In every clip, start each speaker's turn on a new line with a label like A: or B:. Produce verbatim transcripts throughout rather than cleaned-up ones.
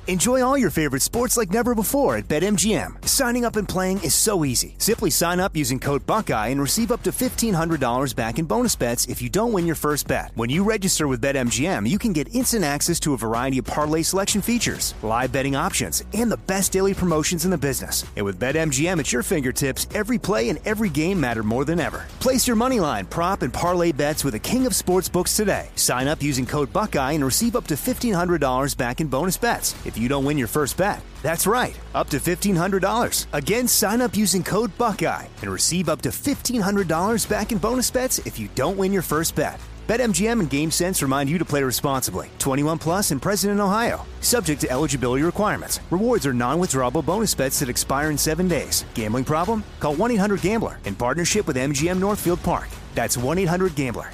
A: Enjoy all your favorite sports like never before at BetMGM. Signing up and playing is so easy. Simply sign up using code Buckeye and receive up to fifteen hundred dollars back in bonus bets if you don't win your first bet. When you register with BetMGM, you can get instant access to a variety of parlay selection features, live betting options, and the best daily promotions in the business. And with BetMGM at your fingertips, every play and every game matter more than ever. Place your moneyline, prop, and parlay bets with the king of sportsbooks today. Sign up using code Buckeye and receive up to fifteen hundred dollars back in bonus bets if you don't win your first bet. That's right, up to fifteen hundred dollars. Again, sign up using code Buckeye and receive up to fifteen hundred dollars back in bonus bets if you don't win your first bet. BetMGM and GameSense remind you to play responsibly. twenty-one plus and present in Ohio. Subject to eligibility requirements. Rewards are non-withdrawable bonus bets that expire in seven days. Gambling problem? Call one eight hundred gambler in partnership with M G M Northfield Park. That's one eight hundred gambler.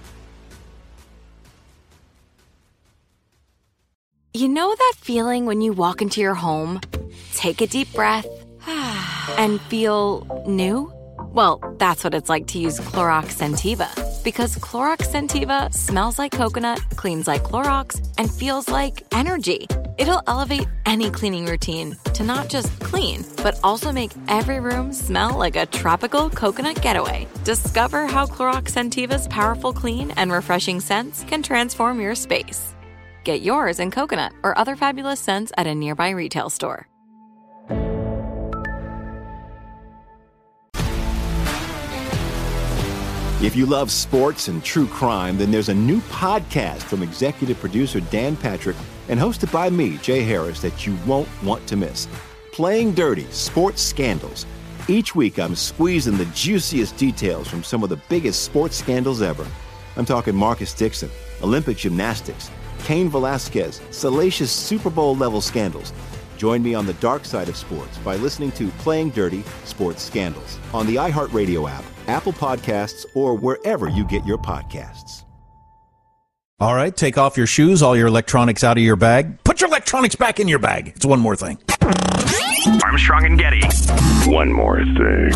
B: You know that feeling when you walk into your home, take a deep breath, and feel new? Well, that's what it's like to use Clorox Scentiva. Because Clorox Scentiva smells like coconut, cleans like Clorox, and feels like energy. It'll elevate any cleaning routine to not just clean, but also make every room smell like a tropical coconut getaway. Discover how Clorox Scentiva's powerful clean and refreshing scents can transform your space. Get yours in coconut or other fabulous scents at a nearby retail store.
C: If you love sports and true crime, then there's a new podcast from executive producer Dan Patrick and hosted by me, Jay Harris, that you won't want to miss. Playing Dirty: Sports Scandals. Each week, I'm squeezing the juiciest details from some of the biggest sports scandals ever. I'm talking Marcus Dixon, Olympic gymnastics, Cain Velasquez, salacious Super Bowl-level scandals. Join me on the dark side of sports by listening to Playing Dirty: Sports Scandals on the iHeartRadio app, Apple Podcasts, or wherever you get your podcasts.
D: All right, take off your shoes, all your electronics out of your bag. Put your electronics back in your bag. It's one more thing.
E: Armstrong and Getty. One more thing.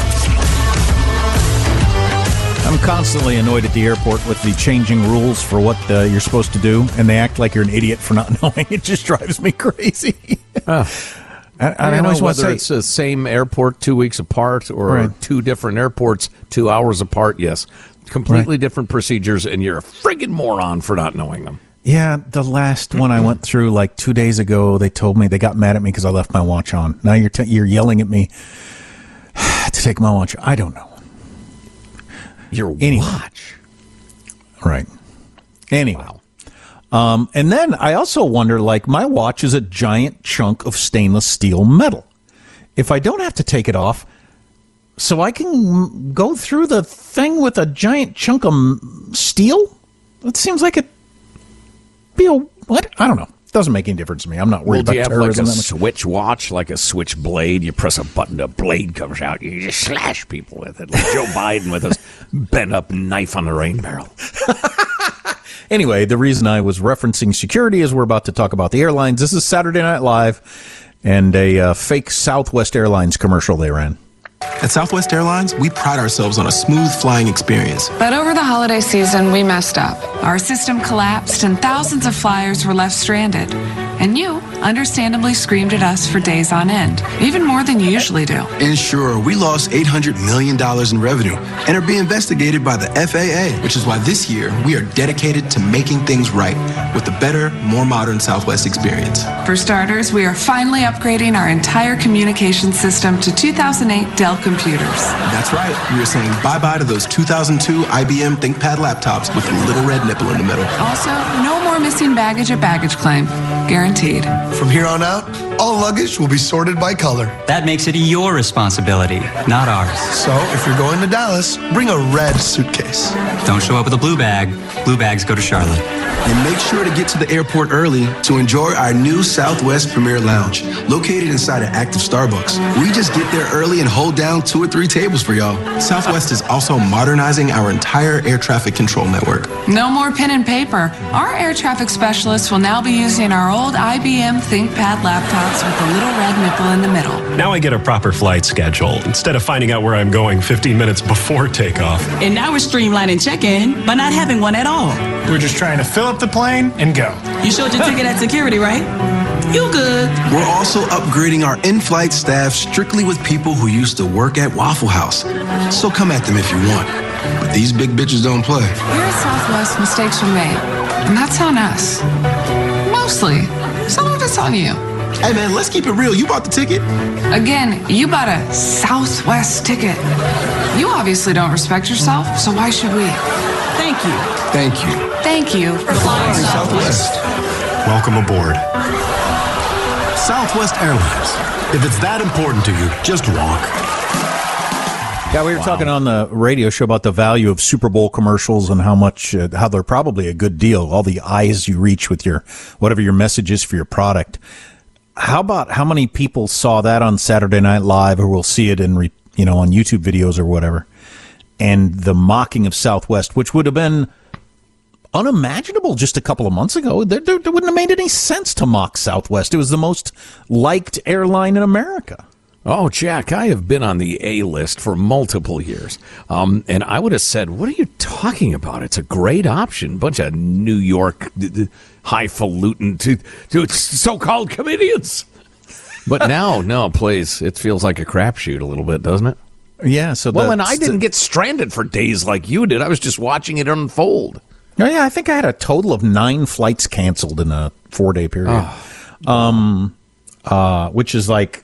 D: I'm constantly annoyed at the airport with the changing rules for what uh, you're supposed to do, and they act like you're an idiot for not knowing. It just drives me crazy.
F: Oh.
D: I, I, I
F: don't
D: always
F: know
D: want to
F: whether
D: say,
F: it's the same airport two weeks apart or
D: right.
F: two different airports two hours apart. Yes, completely
D: right.
F: different procedures, and you're a friggin' moron for not knowing them.
D: Yeah, the last one I went through like two days ago, they told me they got mad at me because I left my watch on. Now you're t- you're yelling at me to take my watch. I don't know.
F: Your
D: anyway.
F: watch.
D: Right. Anyway.
F: Wow.
D: Um, and then I also wonder, like, my watch is a giant chunk of stainless steel metal. If I don't have to take it off, so I can go through the thing with a giant chunk of steel? It seems like it be a, what? I don't know. Doesn't make any difference to me. I'm not worried
F: well,
D: about
F: do you have like
D: terrorism.
F: a switch watch, like a switch blade? You press a button, a blade comes out. You just slash people with it, like Joe Biden with his bent-up knife on the rain barrel.
D: Anyway, the reason I was referencing security is we're about to talk about the airlines. This is Saturday Night Live and a uh, fake Southwest Airlines commercial they ran.
G: At Southwest Airlines, we pride ourselves on a smooth flying experience.
H: But over the holiday season, we messed up. Our system collapsed and thousands of flyers were left stranded. And you, understandably, screamed at us for days on end, even more than you usually do.
G: And sure, we lost eight hundred million dollars in revenue and are being investigated by the F A A, which is why this year we are dedicated to making things right with a better, more modern Southwest experience.
H: For starters, we are finally upgrading our entire communication system to two thousand eight Dell computers.
G: That's right. We are saying bye-bye to those two thousand two I B M ThinkPad laptops with a little red nipple in the middle.
H: Also, no more missing baggage at baggage claim. Guaranteed.
I: From here on out, all luggage will be sorted by color.
J: That makes it your responsibility, not ours.
I: So, if you're going to Dallas, bring a red suitcase.
J: Don't show up with a blue bag. Blue bags go to Charlotte.
G: And make sure to get to the airport early to enjoy our new Southwest Premier Lounge, located inside an active Starbucks. We just get there early and hold down two or three tables for y'all. Southwest is also modernizing our entire air traffic control network.
H: No more pen and paper. Our air traffic specialists will now be using our old I B M ThinkPad laptops with a little red nipple in the middle.
K: Now I get a proper flight schedule instead of finding out where I'm going fifteen minutes before takeoff.
L: And now we're streamlining check-in by not having one at all.
M: We're just trying to fill up the plane and go.
L: You showed your ticket at security, right? You good.
G: We're also upgrading our in-flight staff strictly with people who used to work at Waffle House. So come at them if you want. But these big bitches don't play.
H: Here at Southwest, mistakes are made. And that's on us. Mostly. Some of it's on you.
G: Hey, man, let's keep it real. You bought the ticket.
H: Again, you bought a Southwest ticket. You obviously don't respect yourself, so why should we?
L: Thank you.
G: Thank you.
H: Thank you for flying Southwest.
K: Welcome aboard. Southwest Airlines. If it's that important to you, just walk.
D: Yeah, we were wow. talking on the radio show about the value of Super Bowl commercials and how much, uh, how they're probably a good deal. All the eyes you reach with your, whatever your message is for your product. How about how many people saw that on Saturday Night Live, or will see it in, re, you know, on YouTube videos or whatever, and the mocking of Southwest, which would have been unimaginable just a couple of months ago. There, there, there wouldn't have made any sense to mock Southwest. It was the most liked airline in America.
F: Oh, Jack, I have been on the A list for multiple years. Um, and I would have said, what are you talking about? It's a great option. Bunch of New York highfalutin to, to so-called comedians. But now, no, please, it feels like a crapshoot a little bit, doesn't it?
D: Yeah. So
F: Well, and I didn't get stranded for days like you did. I was just watching it unfold.
D: Oh, yeah, I think I had a total of nine flights canceled in a four-day period, oh. um, uh, which is like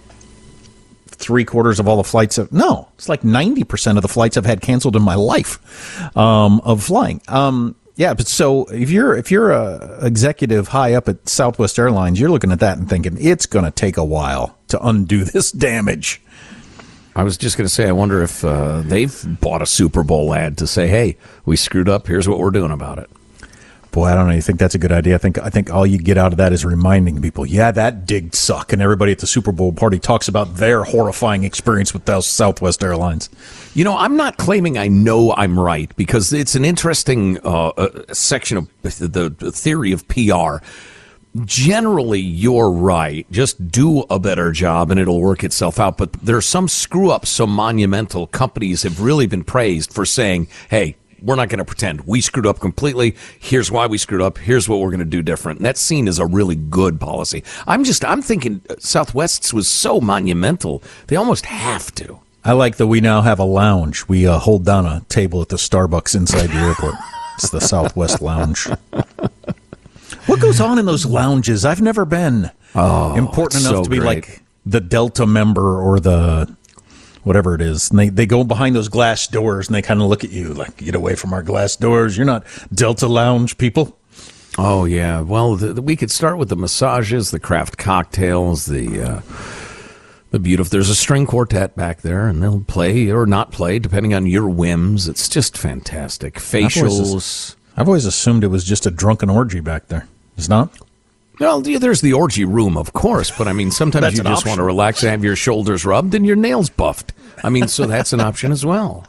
D: three quarters of all the flights. Of, no, it's like ninety percent of the flights I've had canceled in my life um, of flying. Um, yeah, but so if you're if you're a executive high up at Southwest Airlines, you're looking at that and thinking it's going to take a while to undo this damage.
F: I was just going to say, I wonder if uh, they've bought a Super Bowl ad to say, hey, we screwed up. Here's what we're doing about it.
D: Boy, I don't know. You think that's a good idea? I think I think all you get out of that is reminding people, yeah, that did suck. And everybody at the Super Bowl party talks about their horrifying experience with those Southwest Airlines.
F: You know, I'm not claiming I know I'm right, because it's an interesting uh, uh, section of the, the theory of P R. Generally, you're right. Just do a better job and it'll work itself out. But there are some screw-ups so monumental. Companies have really been praised for saying, hey, we're not going to pretend we screwed up completely. Here's why we screwed up. Here's what we're going to do different. And that's seen as a really good policy. I'm just, I'm thinking Southwest's was so monumental. They almost have to.
D: I like that we now have a lounge. We uh, hold down a table at the Starbucks inside the airport. It's the Southwest Lounge. What goes on in those lounges? I've never been.
F: Oh,
D: important enough
F: so
D: to be
F: great.
D: like the Delta member or the whatever it is. And they, they go behind those glass doors and they kind of look at you like, get away from our glass doors. You're not Delta Lounge people.
F: Oh, yeah. Well, the, the, we could start with the massages, the craft cocktails, the uh, the beautiful. There's a string quartet back there, and they'll play or not play, depending on your whims. It's just fantastic. Facials.
D: I've always, I've always assumed it was just a drunken orgy back there. It's not?
F: Well, yeah, there's the orgy room, of course, but I mean, sometimes you just
D: option.
F: want to relax and have your shoulders rubbed and your nails buffed. I mean, so that's an option as well.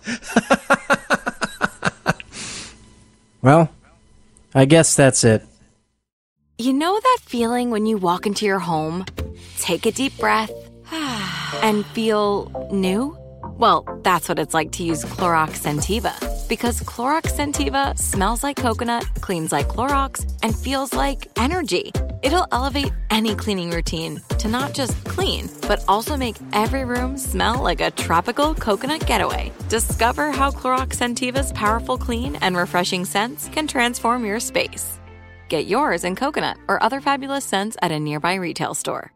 M: Well, I guess that's it.
B: You know that feeling when you walk into your home, take a deep breath, and feel new? Well, that's what it's like to use Clorox Scentiva. Because Clorox Scentiva smells like coconut, cleans like Clorox, and feels like energy. It'll elevate any cleaning routine to not just clean, but also make every room smell like a tropical coconut getaway. Discover how Clorox Scentiva's powerful clean and refreshing scents can transform your space. Get yours in coconut or other fabulous scents at a nearby retail store.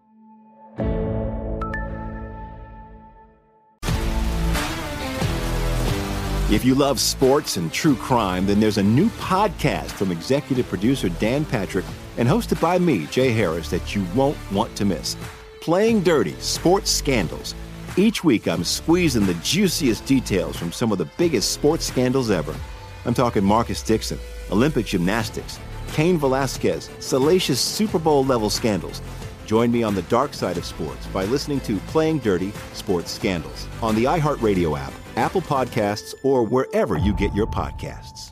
C: If you love sports and true crime, then there's a new podcast from executive producer Dan Patrick and hosted by me, Jay Harris, that you won't want to miss. Playing Dirty: Sports Scandals. Each week, I'm squeezing the juiciest details from some of the biggest sports scandals ever. I'm talking Marcus Dixon, Olympic gymnastics, Cain Velasquez, salacious Super Bowl-level scandals. Join me on the dark side of sports by listening to Playing Dirty: Sports Scandals on the iHeartRadio app, Apple Podcasts, or wherever you get your podcasts.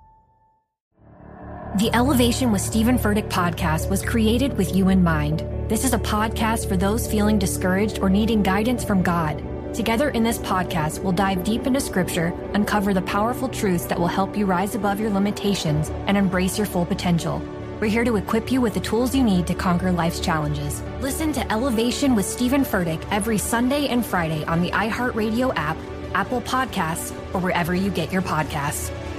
N: The Elevation with Stephen Furtick podcast was created with you in mind. This is a podcast for those feeling discouraged or needing guidance from God. Together in this podcast, we'll dive deep into Scripture, uncover the powerful truths that will help you rise above your limitations and embrace your full potential. We're here to equip you with the tools you need to conquer life's challenges. Listen to Elevation with Stephen Furtick every Sunday and Friday on the iHeartRadio app, Apple Podcasts, or wherever you get your podcasts.